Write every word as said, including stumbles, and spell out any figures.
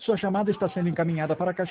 Sua chamada está sendo encaminhada para a caixa